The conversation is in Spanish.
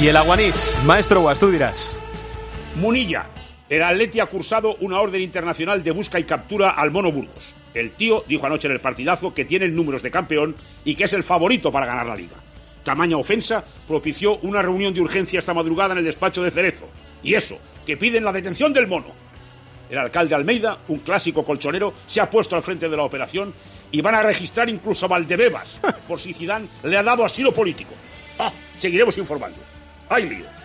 Y el Aguanís, maestro Guas, tú dirás. Munilla. El Atleti ha cursado una orden internacional de busca y captura al Mono Burgos. El tío dijo anoche en el partidazo que tiene números de campeón y que es el favorito para ganar la Liga. Tamaña ofensa propició una reunión de urgencia esta madrugada en el despacho de Cerezo. Y eso, que piden la detención del Mono. El alcalde Almeida, un clásico colchonero, se ha puesto al frente de la operación y van a registrar incluso a Valdebebas, por si Zidane le ha dado asilo político. Seguiremos informando. ¡Hay lío!